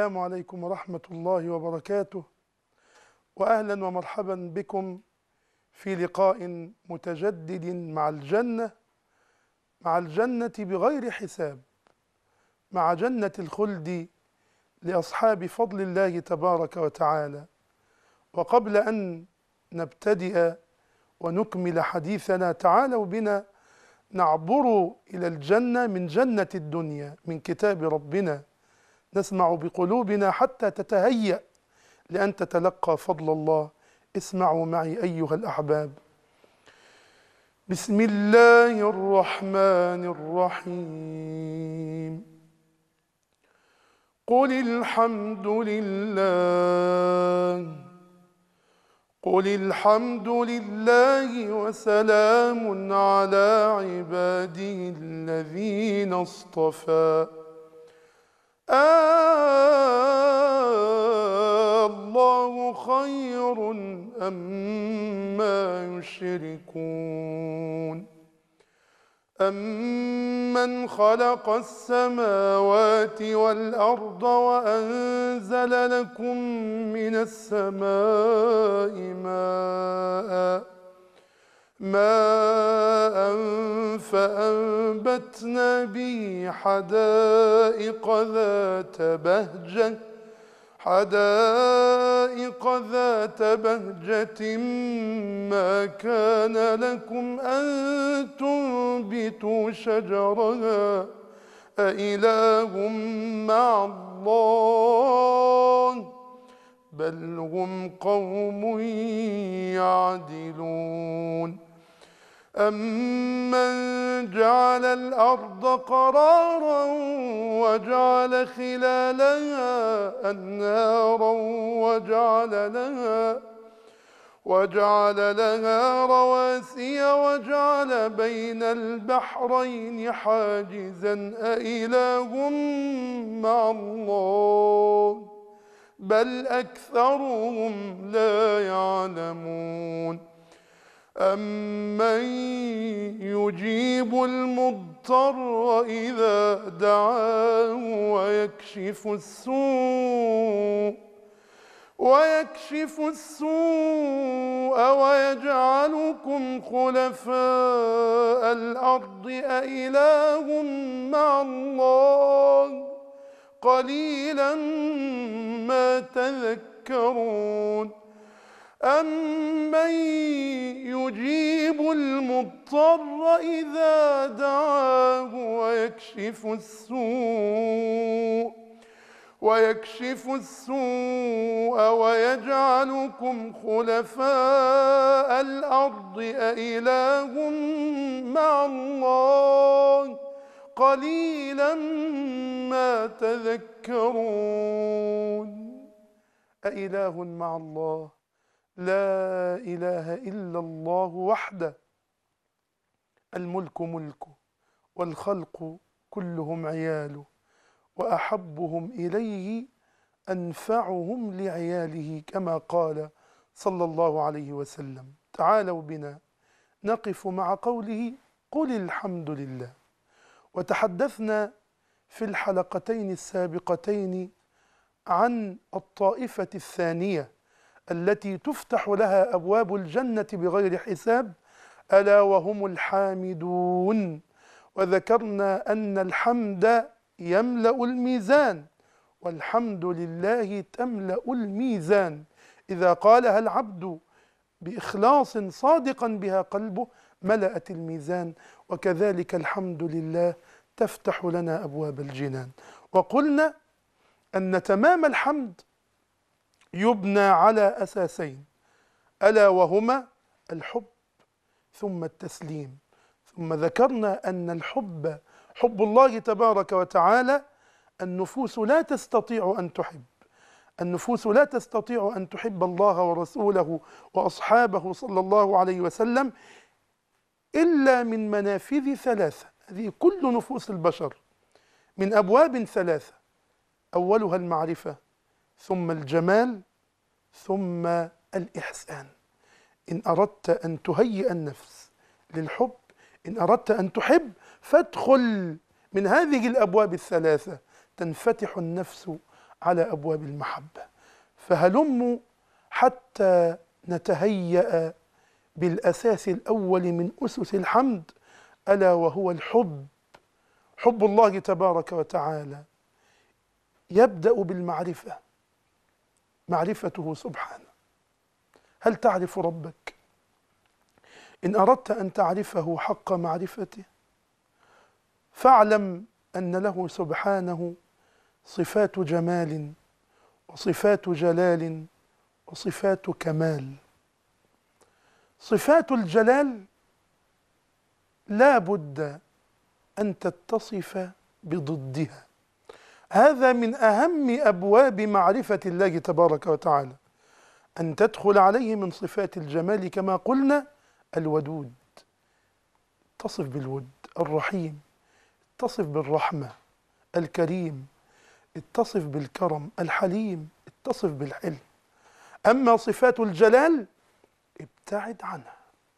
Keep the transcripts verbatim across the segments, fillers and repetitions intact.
السلام عليكم ورحمة الله وبركاته، وأهلا ومرحبا بكم في لقاء متجدد مع الجنة مع الجنة بغير حساب، مع جنة الخلد لأصحاب فضل الله تبارك وتعالى. وقبل أن نبتدئ ونكمل حديثنا، تعالوا بنا نعبر إلى الجنة من جنة الدنيا، من كتاب ربنا، نسمع بقلوبنا حتى تتهيأ لأن تتلقى فضل الله. اسمعوا معي أيها الأحباب. بسم الله الرحمن الرحيم. قل الحمد لله قل الحمد لله وسلام على عباده الذين اصطفى. آه الله خير أما يشركون. أمن خلق السماوات والأرض وأنزل لكم من السماء ماء ماء فأنبتنا به حدائق ذات بهجة حدائق ذات بهجة ما كان لكم أن تنبتوا شجرها أإله مع الله بل هم قوم يعدلون. أمن جعل الأرض قرارا وجعل خلالها أنهارا وجعل لها وجعل لها رواسي وجعل بين البحرين حاجزا أإله مع الله بل أكثرهم لا يعلمون. أمن يجيب المضطر إذا دعاه ويكشف السوء ويكشف السوء ويجعلكم خلفاء الأرض أإله مع الله قليلا ما تذكرون. أمن يجيب المضطر إذا دعاه ويكشف السوء ويكشف السوء ويجعلكم خلفاء الأرض أإله مع الله قليلا ما تذكرون. أإله مع الله؟ لا إله إلا الله وحده، الملك ملكه والخلق كلهم عياله، وأحبهم إليه أنفعهم لعياله كما قال صلى الله عليه وسلم. تعالوا بنا نقف مع قوله قل الحمد لله. وتحدثنا في الحلقتين السابقتين عن الطائفة الثانية التي تفتح لها أبواب الجنة بغير حساب، ألا وهم الحامدون. وذكرنا أن الحمد يملأ الميزان، والحمد لله تملأ الميزان. إذا قالها العبد بإخلاص صادقا بها قلبه ملأت الميزان، وكذلك الحمد لله تفتح لنا أبواب الجنان. وقلنا أن تمام الحمد يبنى على أساسين، ألا وهما الحب ثم التسليم. ثم ذكرنا أن الحب حب الله تبارك وتعالى النفوس لا تستطيع أن تحب النفوس لا تستطيع أن تحب الله ورسوله وأصحابه صلى الله عليه وسلم إلا من منافذ ثلاثة. هذه كل نفوس البشر من أبواب ثلاثة، أولها المعرفة ثم الجمال ثم الإحسان. إن أردت أن تهيئ النفس للحب، إن أردت أن تحب، فادخل من هذه الأبواب الثلاثة، تنفتح النفس على أبواب المحبة. فهلموا حتى نتهيأ بالأساس الأول من أسس الحمد، ألا وهو الحب، حب الله تبارك وتعالى. يبدأ بالمعرفة، معرفته سبحانه. هل تعرف ربك؟ إن أردت أن تعرفه حق معرفته فاعلم أن له سبحانه صفات جمال وصفات جلال وصفات كمال. صفات الجلال لا بد أن تتصف بضدها. هذا من أهم أبواب معرفة الله تبارك وتعالى، أن تدخل عليه من صفات الجمال كما قلنا الودود، اتصف بالود. الرحيم، اتصف بالرحمة. الكريم، اتصف بالكرم. الحليم، اتصف بالحلم. أما صفات الجلال ابتعد عنها.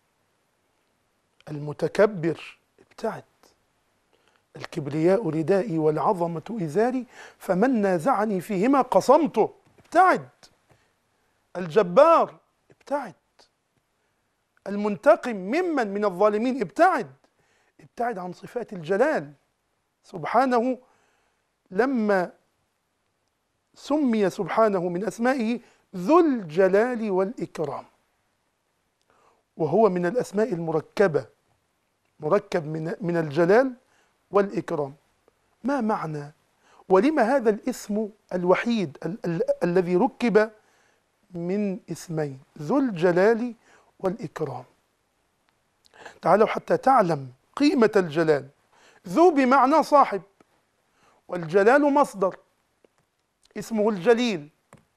المتكبر ابتعد. الكبرياء ردائي والعظمة إزاري فمن نازعني فيهما قصمته، ابتعد. الجبار ابتعد. المنتقم ممن من الظالمين ابتعد. ابتعد عن صفات الجلال سبحانه. لما سمي سبحانه من أسمائه ذو الجلال والإكرام، وهو من الأسماء المركبة، مركب من من الجلال والإكرام. ما معنى ولما هذا الاسم الوحيد ال ال الذي ركب من اسمين، ذو الجلال والإكرام؟ تعالوا حتى تعلم قيمة الجلال. ذو بمعنى صاحب، والجلال مصدر اسمه الجليل.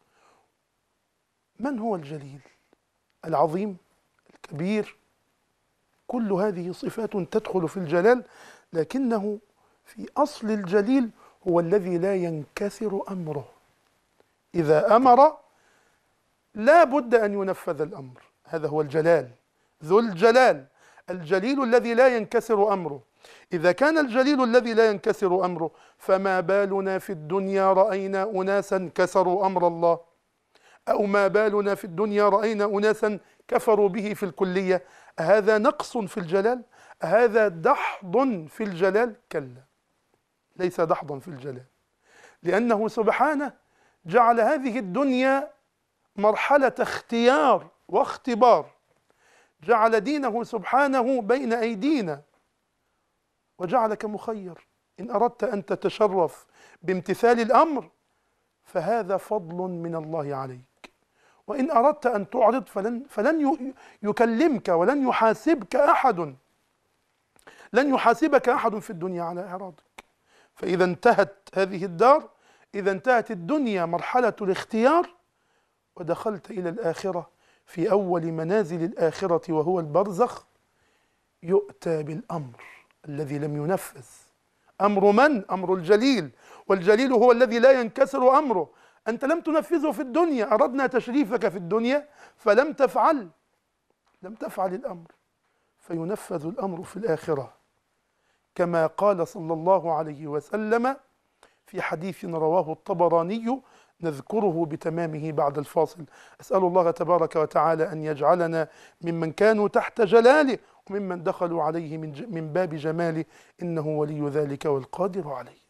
من هو الجليل؟ العظيم، الكبير. كل هذه صفات تدخل في الجلال، لكنه في أصل الجليل هو الذي لا ينكسر أمره. إذا أمر لا بد أن ينفذ الأمر. هذا هو الجلال، ذو الجلال، الجليل الذي لا ينكسر أمره. إذا كان الجليل الذي لا ينكسر أمره، فما بالنا في الدنيا رأينا أناسا كسروا أمر الله، أو ما بالنا في الدنيا رأينا أناسا كفروا به في الكلية. هذا نقص في الجلال؟ هذا دحض في الجلال؟ كلا، ليس دحضا في الجلال، لأنه سبحانه جعل هذه الدنيا مرحلة اختيار واختبار. جعل دينه سبحانه بين أيدينا وجعلك مخير. إن أردت أن تتشرف بامتثال الأمر فهذا فضل من الله عليك، وإن أردت أن تعرض فلن, فلن يكلمك ولن يحاسبك أحد، لن يحاسبك أحد في الدنيا على إعراضك. فإذا انتهت هذه الدار، إذا انتهت الدنيا مرحلة الاختيار، ودخلت إلى الآخرة في أول منازل الآخرة وهو البرزخ، يؤتى بالأمر الذي لم ينفذ. أمر من؟ أمر الجليل، والجليل هو الذي لا ينكسر أمره. أنت لم تنفذه في الدنيا، أردنا تشريفك في الدنيا فلم تفعل، لم تفعل الأمر، فينفذ الأمر في الآخرة، كما قال صلى الله عليه وسلم في حديث رواه الطبراني نذكره بتمامه بعد الفاصل. أسأل الله تبارك وتعالى أن يجعلنا ممن كانوا تحت جلاله وممن دخلوا عليه من, من باب جماله، إنه ولي ذلك والقادر عليه.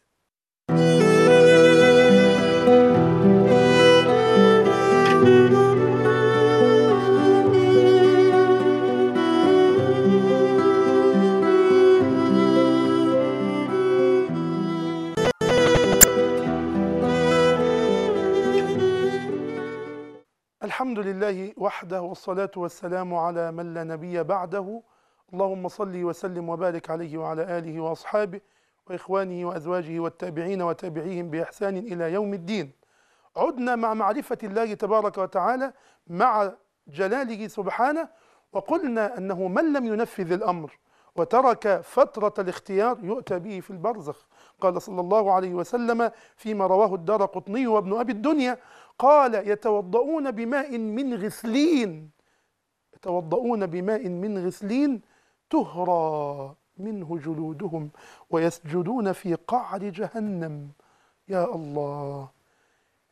الحمد لله وحده، والصلاة والسلام على من لا نبي بعده. اللهم صل وسلم وبارك عليه وعلى آله وأصحابه وإخوانه وأزواجه والتابعين وتابعيهم بإحسان إلى يوم الدين. عدنا مع معرفة الله تبارك وتعالى مع جلاله سبحانه، وقلنا أنه من لم ينفذ الأمر وترك فترة الاختيار يؤتى به في البرزخ. قال صلى الله عليه وسلم فيما رواه الدارقطني وابن أبي الدنيا، قال: يتوضؤون بماء من غسلين، يتوضؤون بماء من غسلين تهرى منه جلودهم ويسجدون في قعر جهنم. يا الله،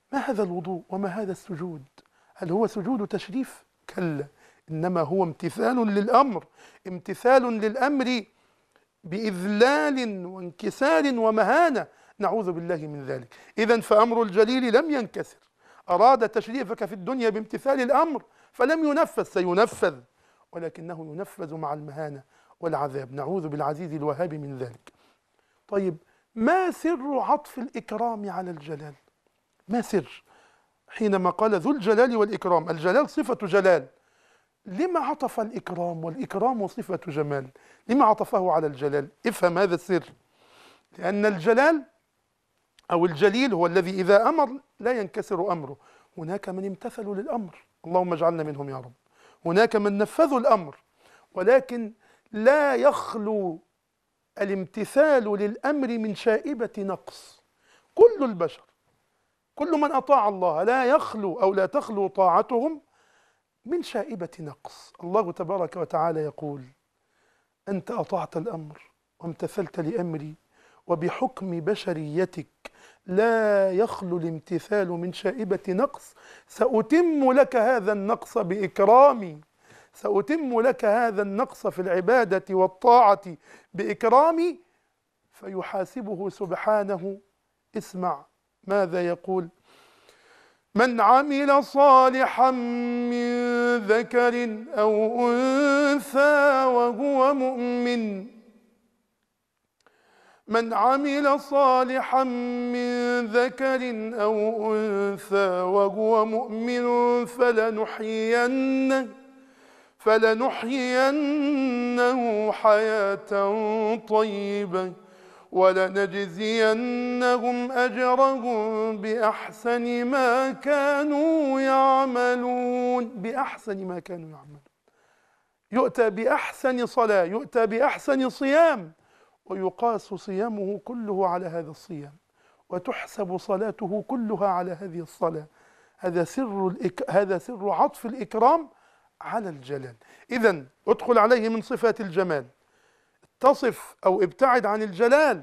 ما هذا الوضوء وما هذا السجود؟ هل هو سجود تشريف؟ كلا، إنما هو امتثال للأمر، امتثال للأمر بإذلال وانكسار ومهانة، نعوذ بالله من ذلك. إذن فأمر الجليل لم ينكسر، أراد تشريفك في الدنيا بامتثال الأمر فلم ينفذ، سينفذ، ولكنه ينفذ مع المهانة والعذاب، نعوذ بالعزيز الوهاب من ذلك. طيب، ما سر عطف الإكرام على الجلال؟ ما سر؟ حينما قال ذو الجلال والإكرام، الجلال صفة جلال، لما عطف الإكرام والإكرام صفة جمال؟ لما عطفه على الجلال؟ افهم هذا السر. لأن الجلال أو الجليل هو الذي إذا أمر لا ينكسر أمره. هناك من امتثلوا للأمر، اللهم اجعلنا منهم يا رب. هناك من نفذوا الأمر، ولكن لا يخلو الامتثال للأمر من شائبة نقص. كل البشر، كل من أطاع الله لا يخلو أو لا تخلو طاعتهم من شائبة نقص. الله تبارك وتعالى يقول: أنت أطعت الأمر وامتثلت لأمري، وبحكم بشريتك لا يخلو الامتثال من شائبة نقص، سأتم لك هذا النقص بإكرامي، سأتم لك هذا النقص في العبادة والطاعة بإكرامي. فيحاسبه سبحانه. اسمع ماذا يقول: من عمل صالحا من ذكر أو أنثى وهو مؤمن من عمل صالحا من ذكر أو أنثى وهو مؤمن فلنحيينه فلنحيينه حياة طيبة ولنجزينهم أجرهم بأحسن ما كانوا يعملون. بأحسن ما كانوا يعملون. يؤتى بأحسن صلاة، يؤتى بأحسن صيام، ويقاس صيامه كله على هذا الصيام، وتحسب صلاته كلها على هذه الصلاة. هذا سر الإك... هذا سر عطف الإكرام على الجلال. إذن ادخل عليه من صفات الجمال، تصف أو ابتعد عن الجلال،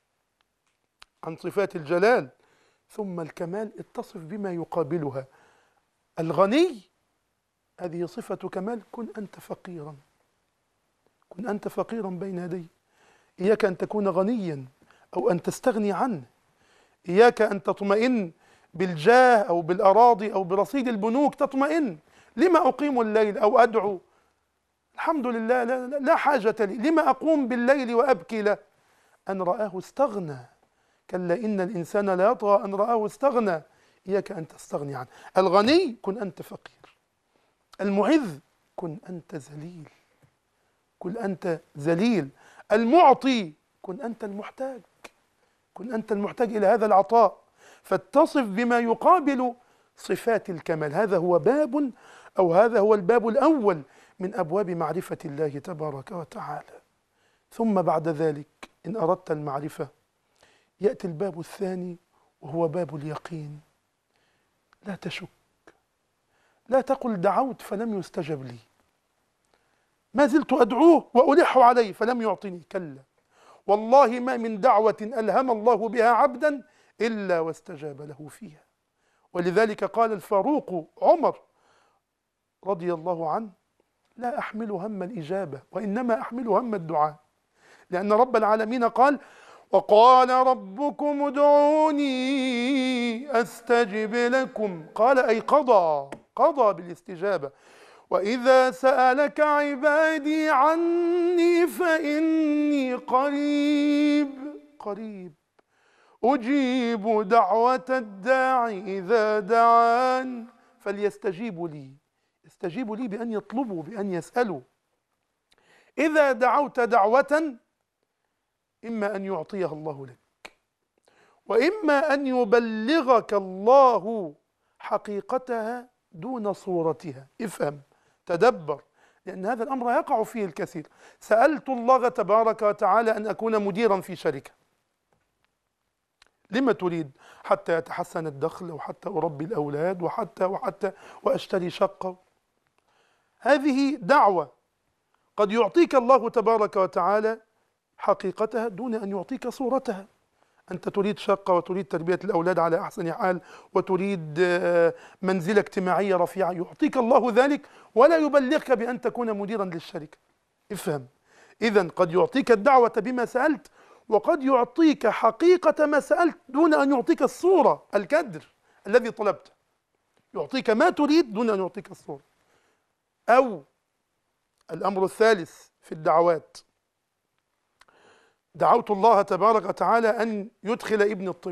عن صفات الجلال. ثم الكمال، اتصف بما يقابلها. الغني، هذه صفة كمال، كن أنت فقيرا، كن أنت فقيرا بين يديه. إياك أن تكون غنيا أو أن تستغني عنه. إياك أن تطمئن بالجاه أو بالأراضي أو برصيد البنوك، تطمئن. لما أقيم الليل أو أدعو؟ الحمد لله، لا, لا حاجة لي. لما أقوم بالليل وأبكي له؟ أن رآه استغنى. كلا إن الإنسان لا يطغى أن رآه استغنى. إياك أن تستغني عنه. الغني، كن أنت فقير. المعز، كن أنت ذليل، كن أنت ذليل. المعطي، كن أنت المحتاج، كن أنت المحتاج إلى هذا العطاء. فاتصف بما يقابل صفات الكمال. هذا هو باب، أو هذا هو الباب الأول من أبواب معرفة الله تبارك وتعالى. ثم بعد ذلك إن أردت المعرفة يأتي الباب الثاني، وهو باب اليقين. لا تشك، لا تقل دعوت فلم يستجب لي، ما زلت أدعوه وألح عليه فلم يعطني. كلا، والله ما من دعوة ألهم الله بها عبدا إلا واستجاب له فيها. ولذلك قال الفاروق عمر رضي الله عنه: لا أحمل هم الإجابة وإنما أحمل هم الدعاء. لأن رب العالمين قال: وقال ربكم ادعوني أستجب لكم. قال أي قضى، قضى بالاستجابة. وإذا سألك عبادي عني فإني قريب، قريب أجيب دعوة الداعي إذا دعان فليستجيبوا لي. يستجيبوا لي بأن يطلبوا، بأن يسألوا. إذا دعوت دعوة إما أن يعطيها الله لك، وإما أن يبلغك الله حقيقتها دون صورتها. افهم، تدبر، لأن هذا الأمر يقع فيه الكثير. سألت الله تبارك وتعالى أن أكون مديرا في شركة. لما تريد؟ حتى يتحسن الدخل، وحتى أربي الأولاد، وحتى وحتى وأشتري شقة. هذه دعوة قد يعطيك الله تبارك وتعالى حقيقتها دون أن يعطيك صورتها. أنت تريد شقة وتريد تربية الأولاد على أحسن حال وتريد منزلة اجتماعية رفيعة، يعطيك الله ذلك ولا يبلغك بأن تكون مديرا للشركة. افهم، إذن قد يعطيك الدعوة بما سألت، وقد يعطيك حقيقة ما سألت دون أن يعطيك الصورة، الكدر الذي طلبته. يعطيك ما تريد دون أن يعطيك الصورة. أو الأمر الثالث في الدعوات، دعوت الله تبارك وتعالى أن يدخل ابن الطب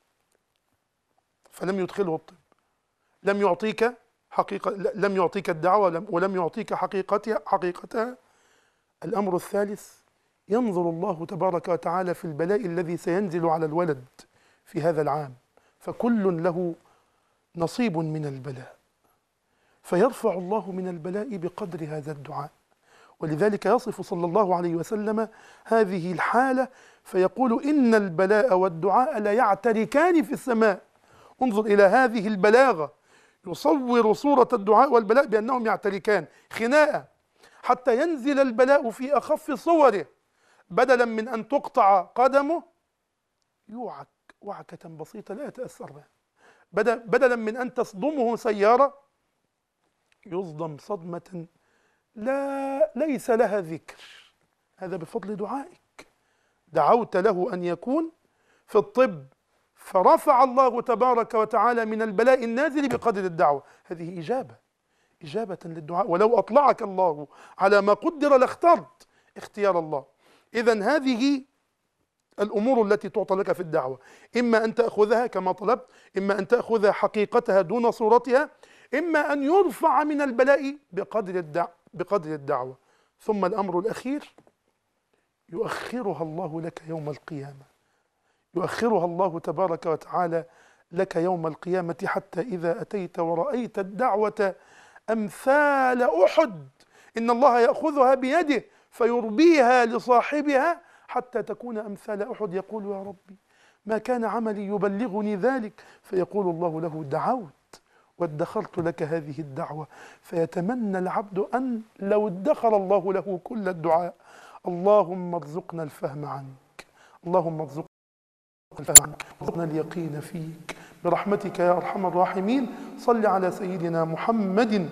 فلم يدخله الطب، لم يعطيك حقيقة، لم يعطيك الدعوة ولم يعطيك حقيقتها حقيقتها. الأمر الثالث، ينظر الله تبارك وتعالى في البلاء الذي سينزل على الولد في هذا العام، فكل له نصيب من البلاء، فيرفع الله من البلاء بقدر هذا الدعاء. ولذلك يصف صلى الله عليه وسلم هذه الحالة فيقول: إن البلاء والدعاء لا يعتركان في السماء. انظر إلى هذه البلاغة، يصور صورة الدعاء والبلاء بأنهم يعتركان، خناقة، حتى ينزل البلاء في أخف صوره، بدلا من أن تقطع قدمه يوعك وعكة بسيطة لا يتأثر بها، بدلا من أن تصدمه سيارة يصدم صدمة لا ليس لها ذكر. هذا بفضل دعائك، دعوت له أن يكون في الطب فرفع الله تبارك وتعالى من البلاء النازل بقدر الدعوة. هذه إجابة إجابة للدعاء، ولو أطلعك الله على ما قدر لاخترت اختيار الله. إذن هذه الأمور التي تعطى لك في الدعوة، إما أن تأخذها كما طلبت، إما أن تأخذ حقيقتها دون صورتها، إما أن يرفع من البلاء بقدر الدعوة بقدر الدعوة. ثم الأمر الأخير، يؤخرها الله لك يوم القيامة، يؤخرها الله تبارك وتعالى لك يوم القيامة، حتى إذا أتيت ورأيت الدعوة أمثال أحد إن الله يأخذها بيده فيربيها لصاحبها حتى تكون أمثال أحد، يقول: يا ربي ما كان عملي يبلغني ذلك، فيقول الله له: دعوت وادخرت لك هذه الدعوة. فيتمنى العبد أن لو ادخر الله له كل الدعاء. اللهم ارزقنا الفهم عنك، اللهم ارزقنا الفهم عنك، ارزقنا اليقين فيك برحمتك يا أرحم الراحمين. صل على سيدنا محمد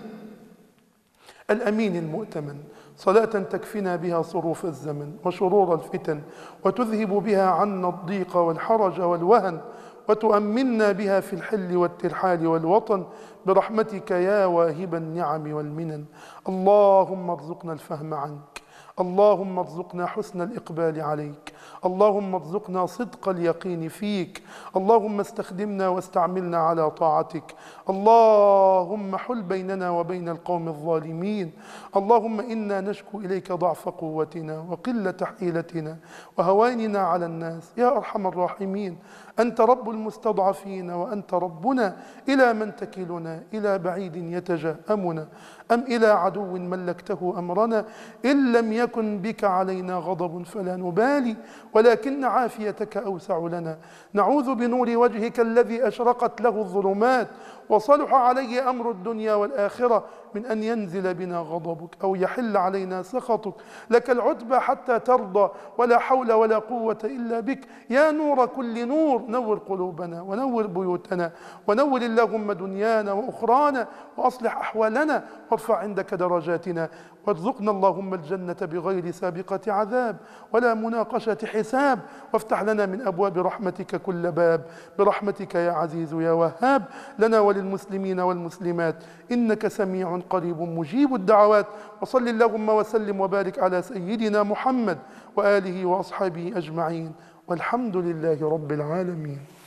الأمين المؤتمن صلاة تكفينا بها صروف الزمن وشرور الفتن، وتذهب بها عنا الضيق والحرج والوهن، وتؤمنا بها في الحل والترحال والوطن برحمتك يا واهب النعم والمنن. اللهم ارزقنا الفهم عنك، اللهم ارزقنا حسن الإقبال عليك، اللهم ارزقنا صدق اليقين فيك، اللهم استخدمنا واستعملنا على طاعتك، اللهم حل بيننا وبين القوم الظالمين. اللهم إنا نشكو إليك ضعف قوتنا وقلة حيلتنا وهواننا على الناس يا أرحم الراحمين. أنت رب المستضعفين وأنت ربنا، إلى من تكلنا؟ إلى بعيد يتجاءمنا أم إلى عدو ملكته أمرنا؟ إن لم يكن بك علينا غضب فلا نبالي، ولكن عافيتك أوسع لنا. نعوذ بنور وجهك الذي أشرقت له الظلمات وصلح عليه أمر الدنيا والآخرة من أن ينزل بنا غضبك أو يحل علينا سخطك. لك العتبى حتى ترضى، ولا حول ولا قوة إلا بك. يا نور كل نور، نور قلوبنا ونور بيوتنا، ونور اللهم دنيانا وأخرانا، وأصلح أحوالنا، وارفع عندك درجاتنا، وارزقنا اللهم الجنة بغير سابقة عذاب ولا مناقشة حساب، وافتح لنا من أبواب رحمتك كل باب برحمتك يا عزيز يا وهاب، لنا وللمسلمين والمسلمات، إنك سميع قريب مجيب الدعوات. وصل اللهم وسلم وبارك على سيدنا محمد وآله وأصحابه أجمعين، والحمد لله رب العالمين.